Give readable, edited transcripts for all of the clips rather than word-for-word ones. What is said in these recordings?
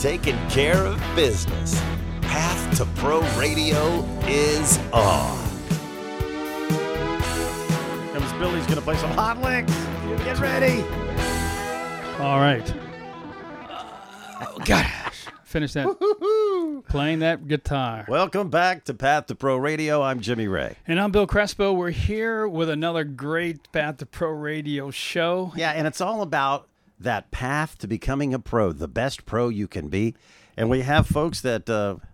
taking care of business. Path to Pro Radio is on. Comes Billy's going to play some hot licks. Get ready. All right. Oh, gosh. Finish that. Playing that guitar. Welcome back to Path to Pro Radio. I'm Jimmy Ray. And I'm Bill Crespo. We're here with another great Path to Pro Radio show. Yeah, and it's all about that path to becoming a pro, the best pro you can be. And we have folks that,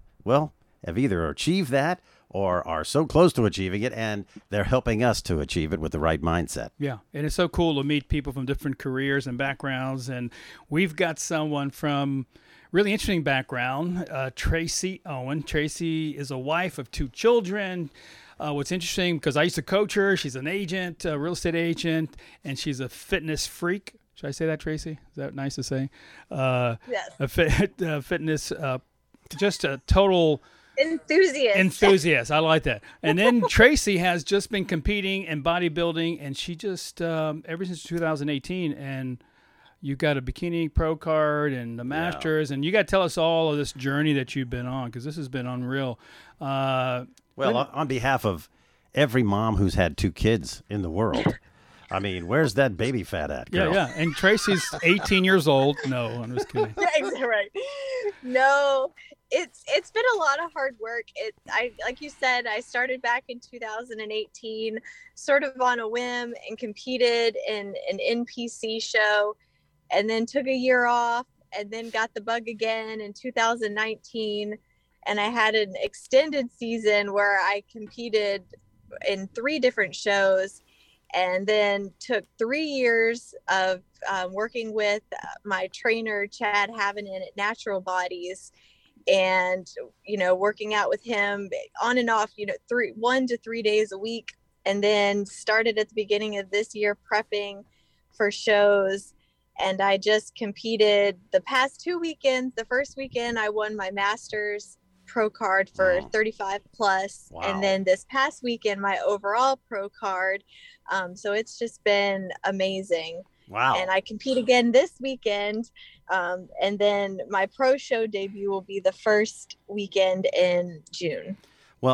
have either achieved that or are so close to achieving it, and they're helping us to achieve it with the right mindset. Yeah, and it's so cool to meet people from different careers and backgrounds. And we've got someone from really interesting background, Tracy Owen. Tracy is a wife of 2 children. What's interesting, because I used to coach her, she's an agent, a real estate agent, and she's a fitness freak. Should I say that, Tracy? Is that nice to say? Yes. A fitness, just a total enthusiast. I like that. And then Tracy has just been competing in bodybuilding, and she just ever since 2018. And you got a bikini pro card and the masters, and you got to tell us all of this journey that you've been on, because this has been unreal. On behalf of every mom who's had 2 kids in the world, I mean, where's that baby fat at, girl? Yeah. And Tracy's 18 years old. No, I'm just kidding. Yeah, exactly right. No, it's been a lot of hard work. Like you said, I started back in 2018, sort of on a whim, and competed in an NPC show, and then took a year off, and then got the bug again in 2019. And I had an extended season where I competed in 3 different shows, and then took 3 years of working with my trainer, Chad Havinen at Natural Bodies, and, working out with him on and off, 1 to 3 days a week. And then started at the beginning of this year prepping for shows. And I just competed the past 2 weekends. The first weekend I won my Masters pro card for 35 plus. Wow. And then this past weekend, my overall pro card. So it's just been amazing. Wow. And I compete again this weekend. And then my pro show debut will be the first weekend in June. Well,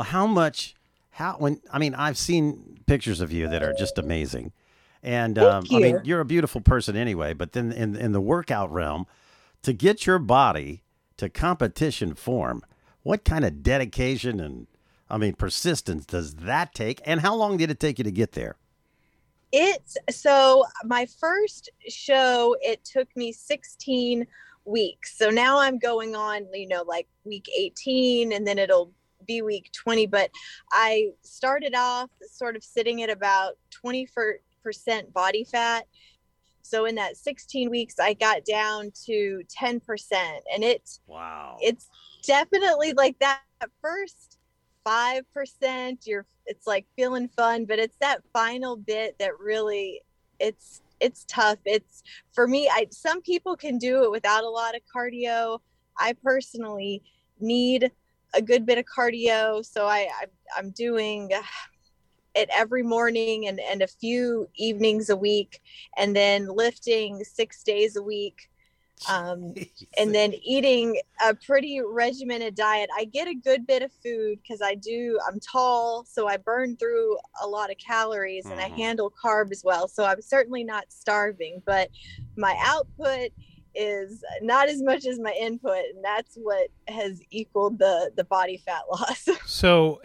I've seen pictures of you that are just amazing. And you're a beautiful person anyway, but then in the workout realm, to get your body to competition form, what kind of dedication and persistence does that take? And how long did it take you to get there? So my first show, it took me 16 weeks. So now I'm going on, like week 18, and then it'll be week 20. But I started off sort of sitting at about 20% body fat. So in that 16 weeks, I got down to 10%, and it's definitely like that first 5%, it's like feeling fun, but it's that final bit that really it's tough. It's for me, some people can do it without a lot of cardio. I personally need a good bit of cardio. So I'm doing it every morning and a few evenings a week, and then lifting 6 days a week. And then eating a pretty regimented diet. I get a good bit of food because I'm tall, so I burn through a lot of calories, and I handle carbs well. So I'm certainly not starving, but my output is not as much as my input, and that's what has equaled the body fat loss. So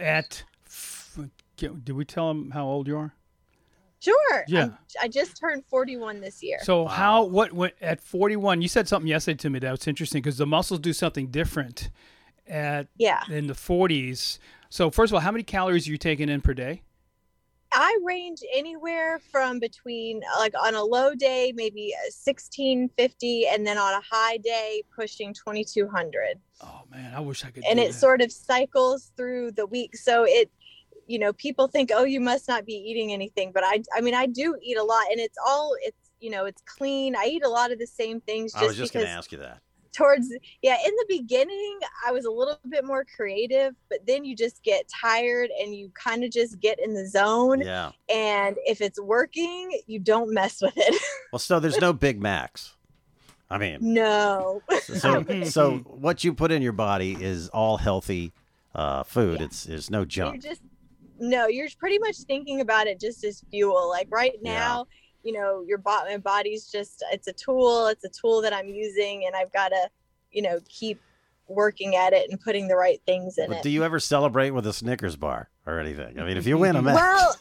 did we tell them how old you are? Sure. Yeah. I just turned 41 this year. So what at 41, you said something yesterday to me that was interesting, because the muscles do something different in the 40s. So first of all, how many calories are you taking in per day? I range anywhere from between, like on a low day, maybe 1,650, and then on a high day, pushing 2,200. Oh man, I wish I could. And it sort of cycles through the week. So people think, oh, you must not be eating anything, but I do eat a lot, and it's clean. I eat a lot of the same things. I was just going to ask you that. In the beginning, I was a little bit more creative, but then you just get tired and you kind of just get in the zone. Yeah. And if it's working, you don't mess with it. Well, so there's no Big Macs. I mean, No. so what you put in your body is all healthy food. Yeah. It's no junk. You're pretty much thinking about it just as fuel. Like right now, my body's just, it's a tool that I'm using, and I've got to, keep working at it and putting the right things in it. Do you ever celebrate with a Snickers bar or anything? I mean, if you win a match. Well,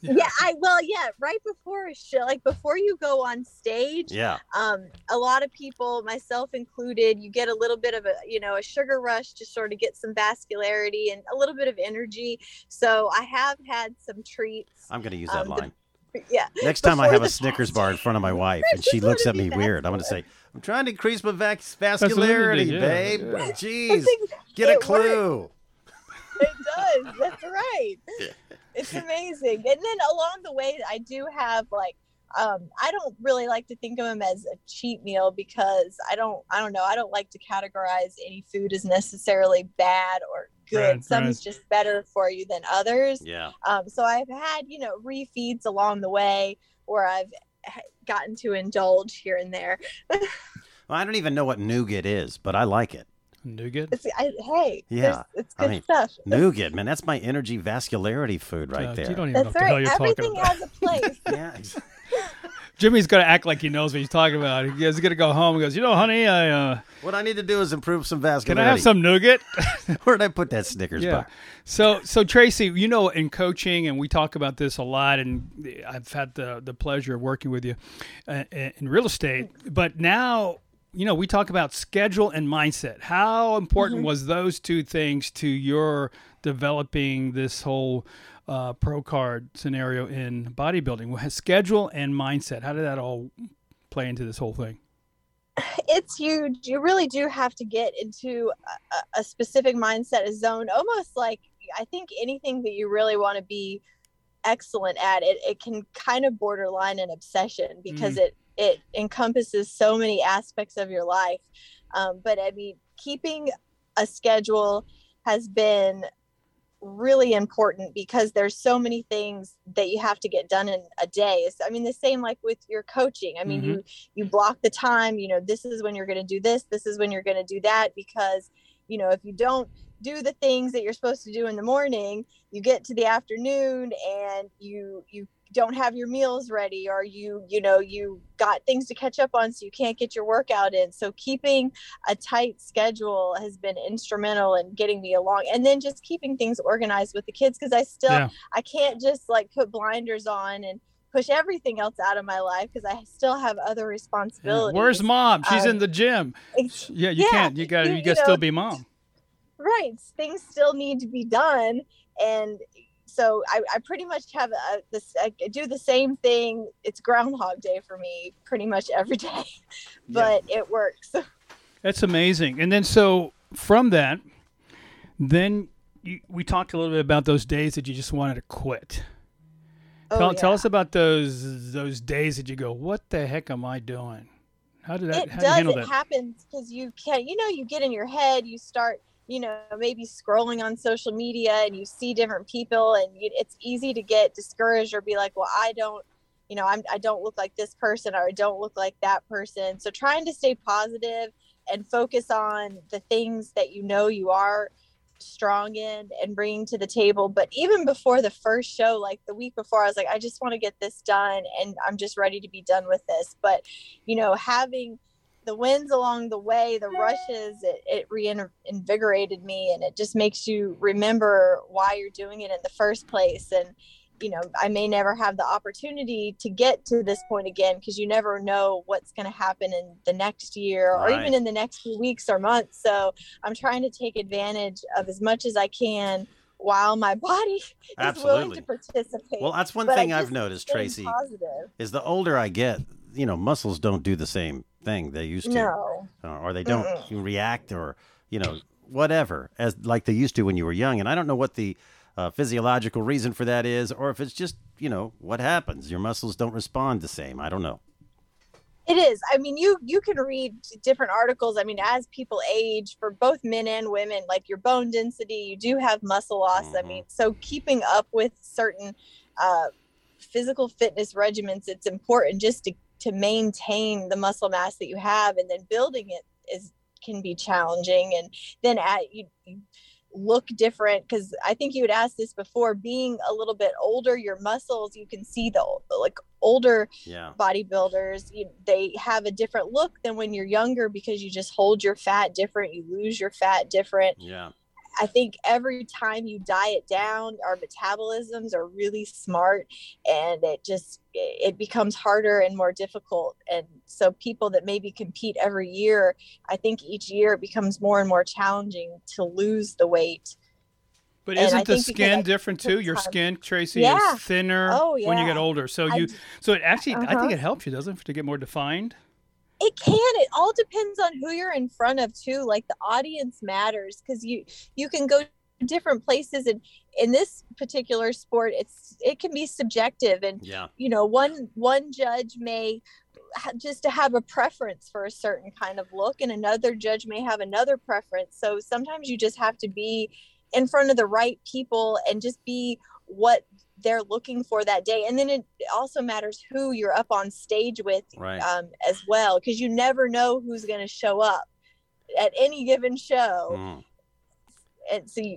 right before a show, like before you go on stage, a lot of people, myself included, you get a little bit of a sugar rush to sort of get some vascularity and a little bit of energy. So I have had some treats. I'm going to use that line. Next Before time I have a Snickers bar in front of my wife and she looks at me weird, I'm going to say, I'm trying to increase my vascularity, babe. Yeah. Jeez, get a clue. It does. That's right. It's amazing. And then along the way, I do have I don't really like to think of them as a cheat meal because I don't know. I don't like to categorize any food as necessarily bad or good. Some's just better for you than others. Yeah. So I've had, refeeds along the way where I've gotten to indulge here and there. Well, I don't even know what nougat is, but I like it. Nougat? It's good stuff. Nougat, man, that's my energy vascularity food right there. You don't even know what the hell you're Everything talking about. has a place. Yeah. Jimmy's going to act like he knows what he's talking about. He's going to go home and goes, honey, what I need to do is improve some can vascularity. I have some nougat? Where did I put that Snickers bar? So Tracy, in coaching, and we talk about this a lot, and I've had the pleasure of working with you in real estate, but now, we talk about schedule and mindset. How important was those two things to your developing this whole pro card scenario in bodybuilding? Schedule and mindset. How did that all play into this whole thing? It's huge. You really do have to get into a specific mindset, a zone, almost like I think anything that you really want to be excellent at, it can kind of borderline an obsession because it encompasses so many aspects of your life. But I mean, keeping a schedule has been really important because there's so many things that you have to get done in a day. I mean, the same like with your coaching. I mean, you block the time, this is when you're going to do this is when you're going to do that, because if you don't do the things that you're supposed to do in the morning, you get to the afternoon and you don't have your meals ready, or you got things to catch up on, so you can't get your workout in. So keeping a tight schedule has been instrumental in getting me along, and then just keeping things organized with the kids, because I can't just put blinders on and push everything else out of my life because I still have other responsibilities. Where's mom? She's in the gym. You can't. You got to still be mom. Right. Things still need to be done, and so I pretty much have I do the same thing. It's Groundhog Day for me pretty much every day, but it works. That's amazing. And then so from that, then we talked a little bit about those days that you just wanted to quit. Tell us about those days that you go, what the heck am I doing? How do you handle that? It happens because you can't, you get in your head, you start, maybe scrolling on social media and you see different people, and it's easy to get discouraged or be like, well, I don't look like this person, or I don't look like that person. So trying to stay positive and focus on the things that you are strong in and bringing to the table. But even before the first show, like the week before, I was like, I just want to get this done and I'm just ready to be done with this. But, having the wins along the way, the rushes, it reinvigorated me, and it just makes you remember why you're doing it in the first place. And, I may never have the opportunity to get to this point again, because you never know what's going to happen in the next year or even in the next few weeks or months. So I'm trying to take advantage of as much as I can while my body is willing to participate. Well, that's one thing I've noticed, Tracy, is the older I get, muscles don't do the same thing they used to. No. Or they don't react or, whatever, as like they used to when you were young. And I don't know what the physiological reason for that is, or if it's just, what happens. Your muscles don't respond the same. I don't know. It is. I mean, you can read different articles. I mean, as people age, for both men and women, like your bone density, you do have muscle loss. I mean, so keeping up with certain physical fitness regimens, it's important just to to maintain the muscle mass that you have, and then building it can be challenging. And then you look different, because I think you had asked this before, being a little bit older, your muscles, you can see the like older bodybuilders, they have a different look than when you're younger, because you just hold your fat different, you lose your fat different. I think every time you diet down, our metabolisms are really smart, and it becomes harder and more difficult. And so people that maybe compete every year, I think each year it becomes more and more challenging to lose the weight. But isn't the skin different too? Your skin, Tracy, is thinner when you get older. So it actually, I think it helps you, doesn't it, to get more defined? It can. It all depends on who you're in front of too. Like, the audience matters, because you can go different places, and in this particular sport, it can be subjective. And one judge may just have a preference for a certain kind of look, and another judge may have another preference. So sometimes you just have to be in front of the right people and just be what they're looking for that day. And then it also matters who you're up on stage with, as well, because you never know who's going to show up at any given show. And so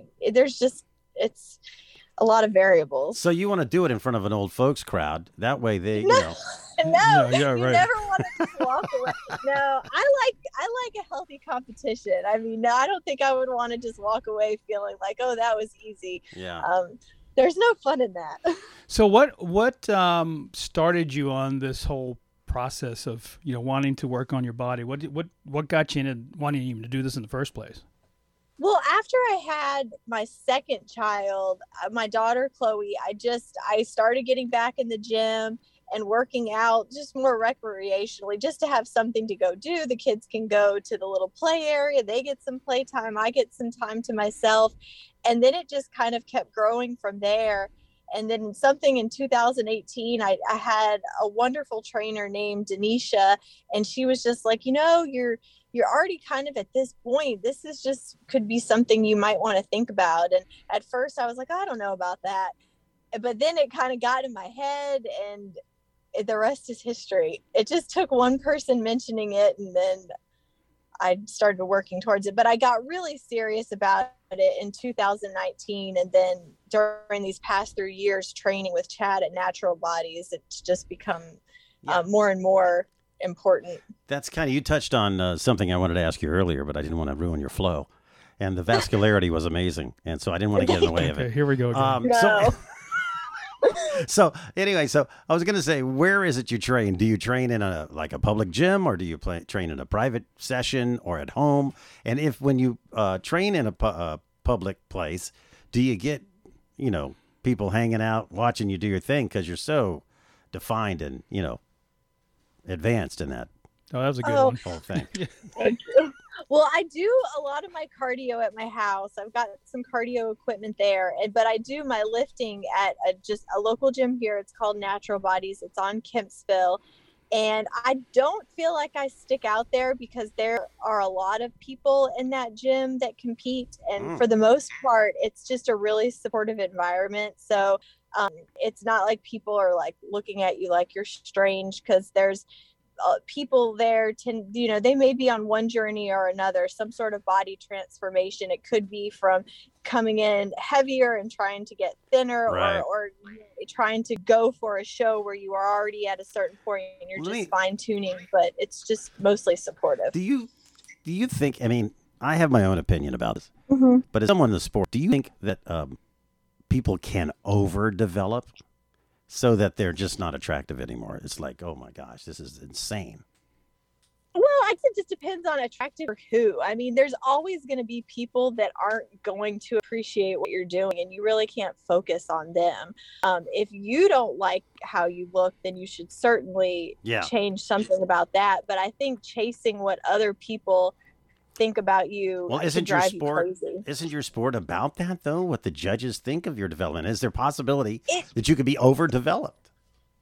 it's a lot a variable. So you want to do it in front of an old folks crowd, that way they you never want to just walk away. No, I like a healthy competition. I mean, no, I don't think I would want to just walk away feeling like, oh, that was easy. There's no fun in that. So what started you on this whole process of wanting to work on your body? What got you into wanting even to do this in the first place? Well, after I had my second child, my daughter Chloe, I started getting back in the gym and working out just more recreationally, just to have something to go do. The kids can go to the little play area. They get some playtime. I get some time to myself. And then it just kind of kept growing from there. And then something in 2018, I had a wonderful trainer named Denisha, and she was just like, you're already kind of at this point. This is just could be something you might want to think about. And at first I was like, I don't know about that. But then it kind of got in my head, and the rest is history. It just took one person mentioning it, and then I started working towards it. But I got really serious about it in 2019. And then during these past 3 years training with Chad at Natural Bodies, it's just become more and more important. That's you touched on something I wanted to ask you earlier, but I didn't want to ruin your flow. And the vascularity was amazing. And so I didn't want to get in the way of it. Here we go again. So anyway, I was going to say, where is it you train? Do you train in a public gym, or do you train in a private session or at home? And when you train in a public place, do you get, people hanging out watching you do your thing because you're so defined and, advanced in that? Oh, that was a good one. Whole thing. Thank you. Well, I do a lot of my cardio at my house. I've got some cardio equipment there, but I do my lifting at just a local gym here. It's called Natural Bodies. It's on Kempsville. And I don't feel like I stick out there, because there are a lot of people in that gym that compete. And for the most part, it's just a really supportive environment. So it's not like people are like looking at you like you're strange, because there's people there they may be on one journey or another, some sort of body transformation. It could be from coming in heavier and trying to get thinner, or trying to go for a show where you are already at a certain point and you're just fine tuning, but it's just mostly supportive. Do you think, I have my own opinion about this, but as someone in the sport, do you think that people can overdevelop so that they're just not attractive anymore? It's like, oh my gosh, this is insane. Well, I think it just depends on attractive or who. There's always going to be people that aren't going to appreciate what you're doing, and you really can't focus on them. If you don't like how you look, then you should certainly change something about that. But I think chasing what other people think about you isn't your sport about that, though? What the judges think of your development? Is there possibility that you could be overdeveloped?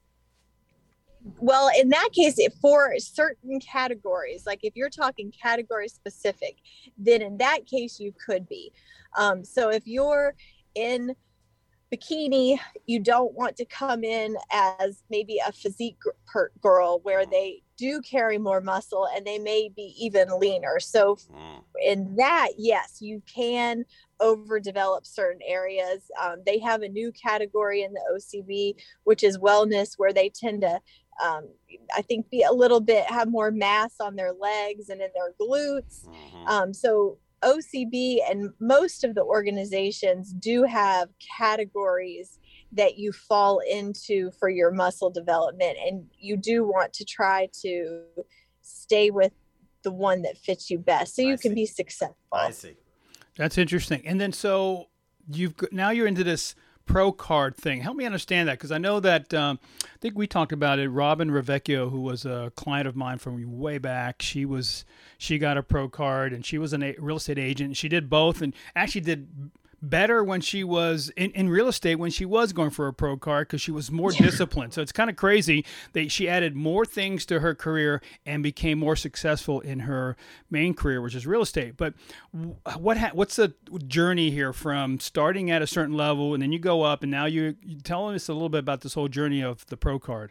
Well, in that case, for certain categories, like if you're talking category specific, then in that case you could be. So if you're in bikini. You don't want to come in as maybe a physique girl where they do carry more muscle and they may be even leaner. So in that, yes, you can overdevelop certain areas. They have a new category in the OCB, which is wellness, where they tend to I think be a little bit, have more mass on their legs and in their glutes. So OCB and most of the organizations do have categories that you fall into for your muscle development, and you do want to try to stay with the one that fits you best so you can be successful. I see. That's interesting. And then so now you're into this pro card thing. Help me understand that, because I know that I think we talked about it. Robin Ravecchio, who was a client of mine from way back, she got a pro card, and she was a real estate agent. She did both, and actually did better when she was in real estate when she was going for a pro card, because she was more disciplined. So it's kind of crazy that she added more things to her career and became more successful in her main career, which is real estate. But what's the journey here from starting at a certain level and then you go up, and now you tell us a little bit about this whole journey of the pro card?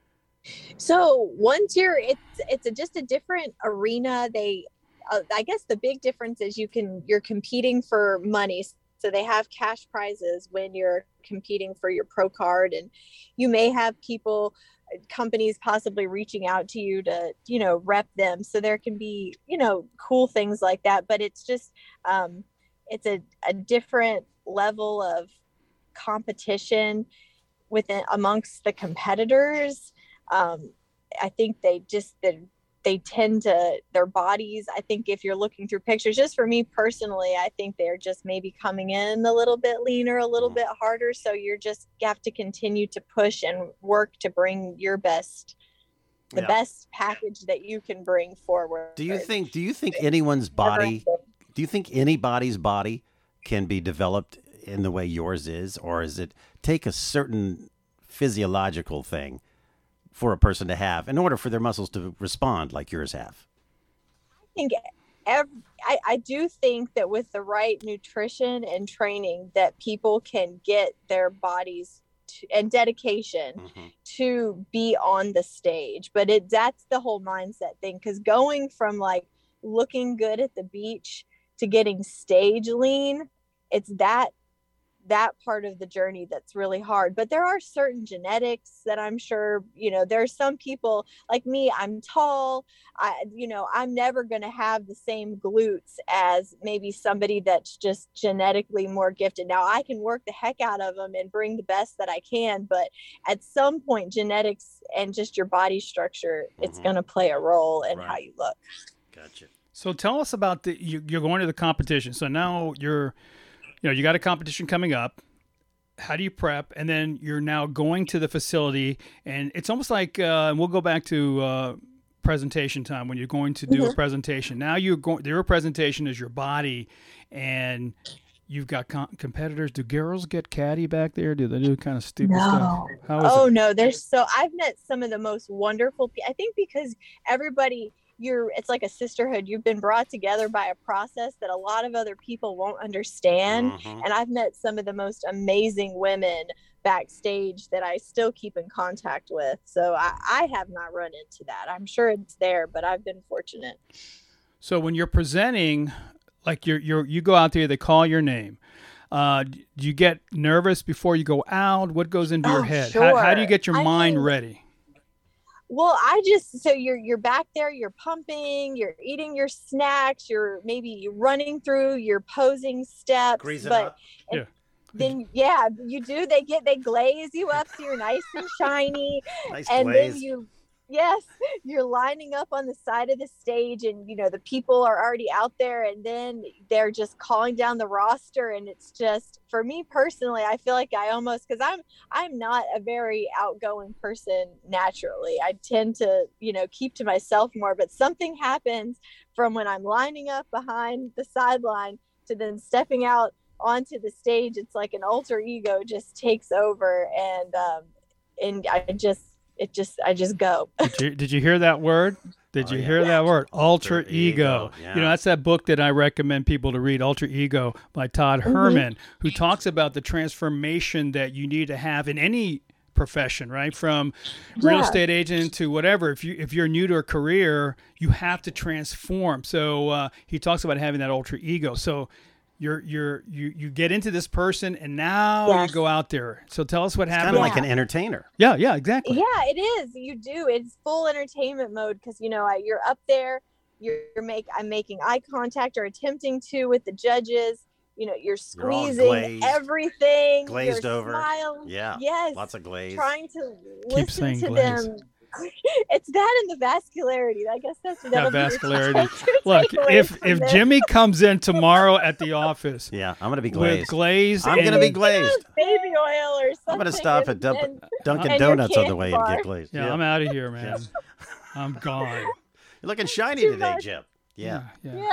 So once it's just a different arena. I guess the big difference is you're competing for money. So they have cash prizes when you're competing for your pro card, and you may have companies possibly reaching out to you to, rep them. So there can be, cool things like that, but it's just, it's a different level of competition amongst the competitors. I think they tend to, their bodies, I think if you're looking through pictures, just for me personally, I think they're just maybe coming in a little bit leaner, a little bit harder. So you have to continue to push and work to bring your best, the best package that you can bring forward. Do you think anybody's body can be developed in the way yours is, or is it take a certain physiological thing for a person to have in order for their muscles to respond like yours have? I do think that with the right nutrition and training, that people can get their bodies and dedication to be on the stage. But that's the whole mindset thing, because going from like looking good at the beach to getting stage lean, it's that part of the journey that's really hard. But there are certain genetics that I'm sure, there's some people like me, I'm tall, I'm never going to have the same glutes as maybe somebody that's just genetically more gifted. Now I can work the heck out of them and bring the best that I can, but at some point genetics and just your body structure, it's going to play a role in how you look. Gotcha. So tell us about you're going to the competition. So now you got a competition coming up. How do you prep? And then you're now going to the facility, and it's almost like, and we'll go back to presentation time when you're going to do a presentation. Now your presentation is your body, and you've got competitors. Do girls get catty back there? Do they do kind of stupid stuff? How is it? No, I've met some of the most wonderful people. I think because everybody, it's like a sisterhood. You've been brought together by a process that a lot of other people won't understand. And I've met some of the most amazing women backstage that I still keep in contact with. So I have not run into that. I'm sure it's there, but I've been fortunate. So when you're presenting, like you go out there, they call your name. Do you get nervous before you go out? What goes into your head? Sure. How do you get your mind ready? Well, so you're back there, you're pumping, you're eating your snacks, you're running through your posing steps, Grease it but up. then you do. They glaze you up so you're nice and shiny, Nice and glaze. then you're lining up on the side of the stage, and the people are already out there, and then they're just calling down the roster, and it's just, for me personally, I feel like I almost, because I'm not a very outgoing person naturally. I tend to keep to myself more, but something happens from when I'm lining up behind the sideline to then stepping out onto the stage. It's like an alter ego just takes over, and I just go. Did you hear that word? Did you hear that word? Alter ego. Yeah. You know, that's that book that I recommend people to read, Alter Ego by Todd Herman, who talks about the transformation that you need to have in any profession, right? From real estate agent to whatever. If you're new to a career, you have to transform. So he talks about having that alter ego. So you get into this person, and now you go out there. So tell us what happened. Kind of like an entertainer. Yeah, exactly. Yeah, it is. You do. It's full entertainment mode because you're up there. I'm making eye contact or attempting to with the judges. You're squeezing everything. Glazed you're over. Smiling. Yeah. Yes. Lots of glaze. Trying to Keep listen to glaze. them. It's that and the vascularity. I guess that's vascularity. Look, if Jimmy comes in tomorrow at the office, I'm going to be glazed. With glaze, I'm going to be glazed. Baby oil or something. I'm going to stop at Dunkin' Donuts on the way and get glazed. Yeah, I'm out of here, man. I'm gone. You're looking shiny today, Jim. Yeah.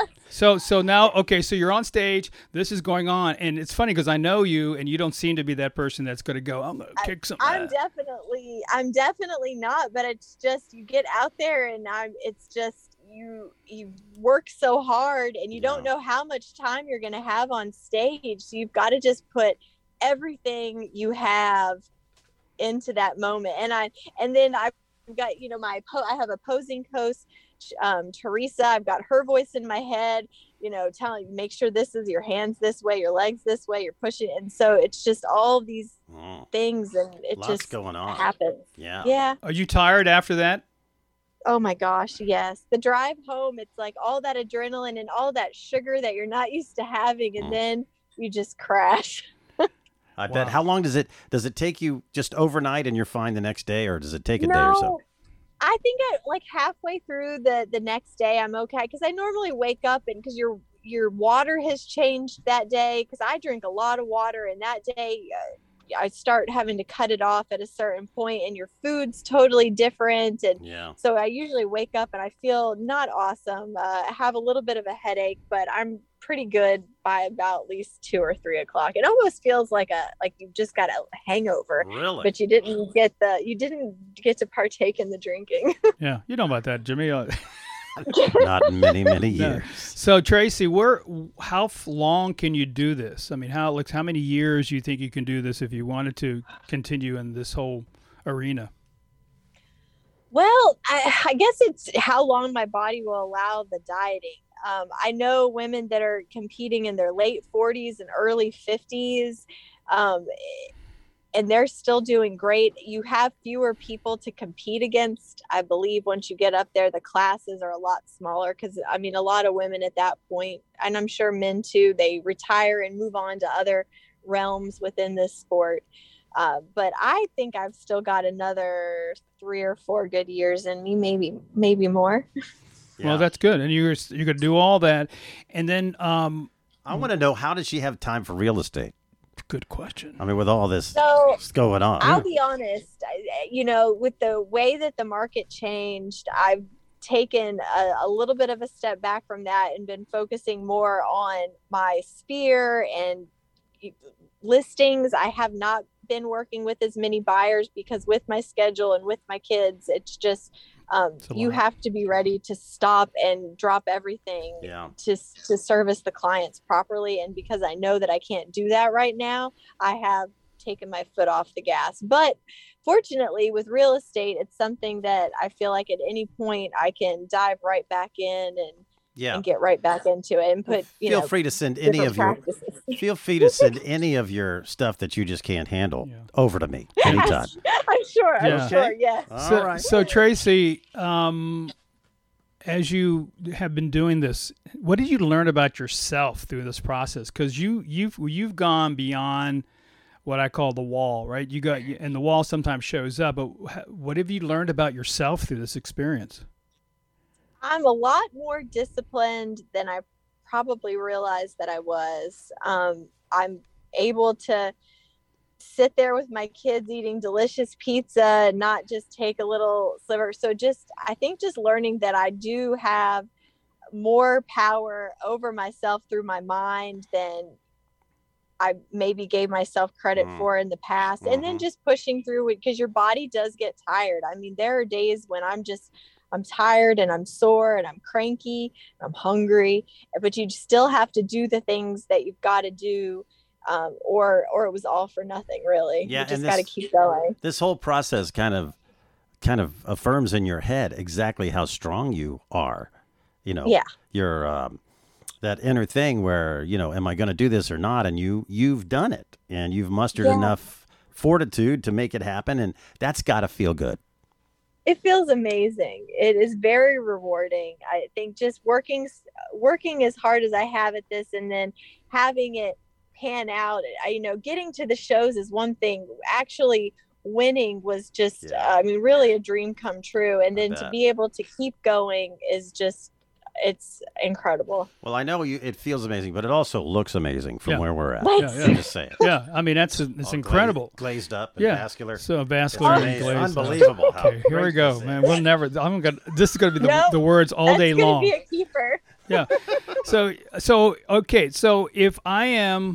So now, okay, so you're on stage. This is going on, and it's funny because I know you, and you don't seem to be that person that's going to go, I'm going to kick some I'm ass. definitely not, but it's just you get out there, and it's just you work so hard, and you don't know how much time you're going to have on stage, so you've got to just put everything you have into that moment. And then I've got I have a posing coach. Teresa, I've got her voice in my head, telling you, make sure this is your hands this way, your legs this way, you're pushing. And so it's just all these things, and it Lots just going on. happens. Yeah. Are you tired after that? Oh my gosh, yes. The drive home, it's like all that adrenaline and all that sugar that you're not used to having, and then you just crash. I bet. How long does it take you just overnight and you're fine the next day, or does it take a day or so? I think like halfway through the next day, I'm okay. Because I normally wake up and because your water has changed that day. Because I drink a lot of water, and that day I start having to cut it off at a certain point, and your food's totally different. And so I usually wake up and I feel not awesome. I have a little bit of a headache, but I'm pretty good by about at least 2 or 3 o'clock. It almost feels like you've just got a hangover. Really? But you didn't get to partake in the drinking. Yeah, you know about that, Jimmy. Not in many, many years. So Tracy, how long can you do this? I mean, how many years do you think you can do this if you wanted to continue in this whole arena? Well, I guess it's how long my body will allow the dieting. I know women that are competing in their late 40s and early 50s, and they're still doing great. You have fewer people to compete against. I believe once you get up there, the classes are a lot smaller because, I mean, a lot of women at that point, and I'm sure men too, they retire and move on to other realms within this sport. But I think I've still got another 3 or 4 good years in me, maybe more. Yeah. Well, that's good. And you're going to do all that. And then I want to know, how does she have time for real estate? Good question. I mean, with all this going on. I'll be honest, with the way that the market changed, I've taken a little bit of a step back from that and been focusing more on my sphere and listings. I have not been working with as many buyers because with my schedule and with my kids, it's just you have to be ready to stop and drop everything to service the clients properly. And because I know that I can't do that right now, I have taken my foot off the gas. But fortunately, with real estate, it's something that I feel like at any point I can dive right back in and get right back into it and put, feel free to send any of your stuff that you just can't handle over to me anytime. I'm sure. Yeah. All right. So Tracy, as you have been doing this, what did you learn about yourself through this process? Because you've gone beyond what I call the wall, right? And the wall sometimes shows up, but what have you learned about yourself through this experience? I'm a lot more disciplined than I probably realized that I was. I'm able to sit there with my kids eating delicious pizza and not just take a little sliver. So I think just learning that I do have more power over myself through my mind than I maybe gave myself credit for in the past. And then just pushing through it, because your body does get tired. I mean, there are days when I'm just I'm tired and I'm sore and I'm cranky, and I'm hungry, but you still have to do the things that you've got to do. Or it was all for nothing, really. Yeah, you just got to keep going. This whole process kind of affirms in your head exactly how strong you are. You know, you're that inner thing where, you know, am I going to do this or not? And you've done it, and you've mustered enough fortitude to make it happen, and that's got to feel good. It feels amazing. It is very rewarding. I think just working as hard as I have at this, and then having it pan out. Getting to the shows is one thing. Actually winning was just, really a dream come true. And then to be able to keep going is just, it's incredible. Well, I know it feels amazing, but it also looks amazing from where we're at. I'm just saying. Yeah, I mean, it's incredible. Glazed up and vascular. So vascular and glazed. Unbelievable. Okay, here we go, man. We'll never. This is going to be the words all day long. That's going to be a keeper. Yeah. So if I am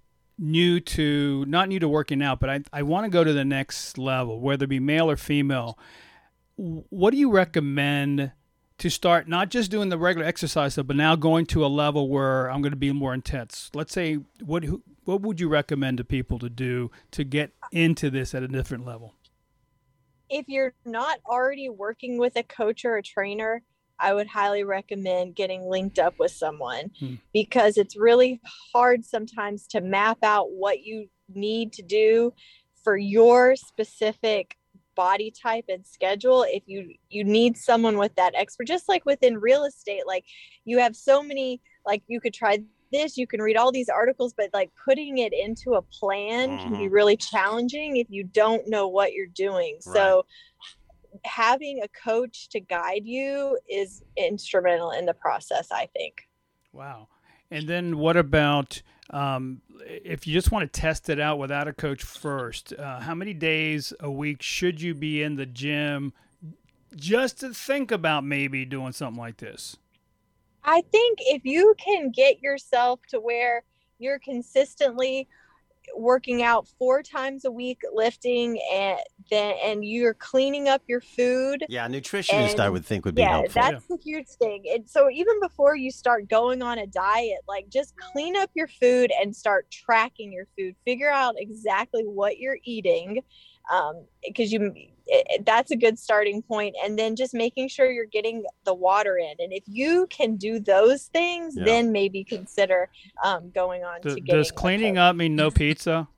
not new to working out, but I want to go to the next level, whether it be male or female, what do you recommend to start not just doing the regular exercise stuff, but now going to a level where I'm going to be more intense? Let's say, what would you recommend to people to do to get into this at a different level? If you're not already working with a coach or a trainer, I would highly recommend getting linked up with someone, because it's really hard sometimes to map out what you need to do for your specific body type and schedule. If you need someone with that expert, just like within real estate, like you have so many, like you could try this, you can read all these articles, but like putting it into a plan can be really challenging if you don't know what you're doing. Right. So having a coach to guide you is instrumental in the process, I think. Wow. And then what about if you just want to test it out without a coach first? How many days a week should you be in the gym just to think about maybe doing something like this? I think if you can get yourself to where you're consistently working out 4 times a week, lifting, and you're cleaning up your food. Yeah, nutritionist, I would think would be helpful. That's the huge thing. And so even before you start going on a diet, like just clean up your food and start tracking your food. Figure out exactly what you're eating, because that's a good starting point. And then just making sure you're getting the water in. And if you can do those things, then maybe consider going on to getting. Does cleaning up mean no pizza?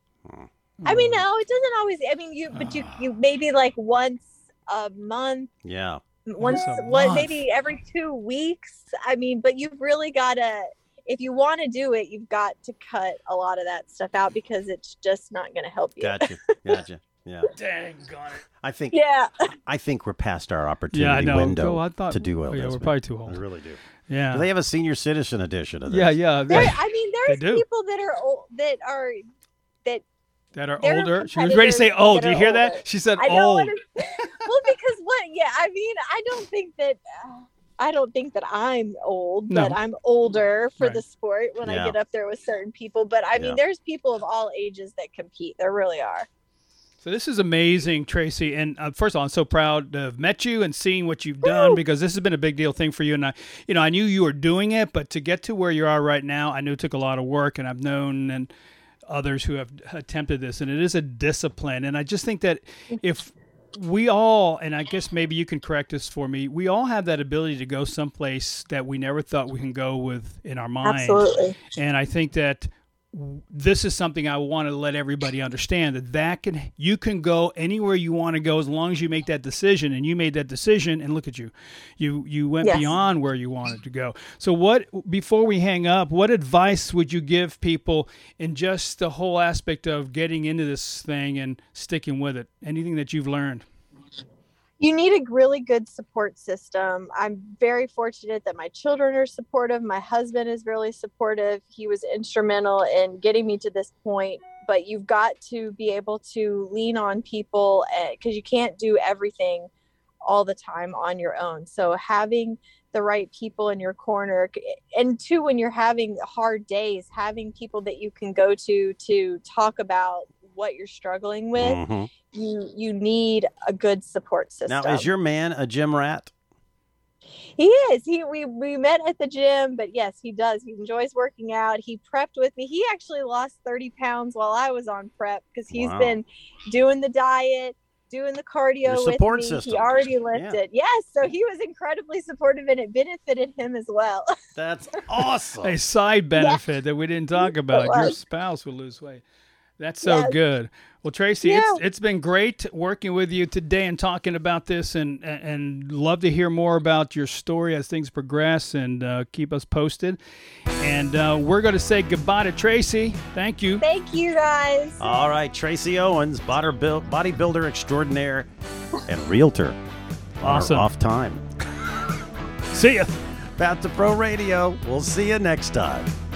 I mean, no, it doesn't always. I mean, you maybe like once a month. Yeah. Maybe every 2 weeks. I mean, but you've really got to, if you want to do it, you've got to cut a lot of that stuff out, because it's just not going to help you. Gotcha. Yeah. Dang, got it. I think we're past our opportunity window to do all this. Yeah, we're probably too old. I really do. Yeah. Do they have a senior citizen edition of this? Yeah. There's people that are old, that are older. She was ready to say old. Do you hear that? She said old. Well, because I don't think that I'm old, but I'm older for the sport when I get up there with certain people. But I mean, there's people of all ages that compete. There really are. So this is amazing, Tracy. And first of all, I'm so proud to have met you and seeing what you've done, because this has been a big deal thing for you. And I knew you were doing it, but to get to where you are right now, I knew it took a lot of work, and I've known others who have attempted this, and it is a discipline. And I just think that if we all, and I guess maybe you can correct this for me, we all have that ability to go someplace that we never thought we can go with in our mind. Absolutely. And I think that this is something I want to let everybody understand, that you can go anywhere you want to go as long as you make that decision. And you made that decision, and look at you. You went beyond where you wanted to go. So before we hang up, what advice would you give people in just the whole aspect of getting into this thing and sticking with it? Anything that you've learned? You need a really good support system. I'm very fortunate that my children are supportive. My husband is really supportive. He was instrumental in getting me to this point. But you've got to be able to lean on people, because you can't do everything all the time on your own. So having the right people in your corner, and too, when you're having hard days, having people that you can go to talk about what you're struggling with, you need a good support system. Now, is your man a gym rat? He is. We met at the gym, but yes, he does. He enjoys working out. He prepped with me. He actually lost 30 pounds while I was on prep because he's been doing the diet, doing the cardio with me. System. He already lifted. Yeah. Yes. So he was incredibly supportive and it benefited him as well. That's awesome. A side benefit that we didn't talk about. Your spouse will lose weight. That's so good. Well, Tracy, it's been great working with you today and talking about this, and love to hear more about your story as things progress, and keep us posted. And we're going to say goodbye to Tracy. Thank you. Thank you, guys. All right, Tracy Owens, bodybuilder extraordinaire and realtor. Awesome. Off time. See ya. Path to Pro Radio. We'll see you next time.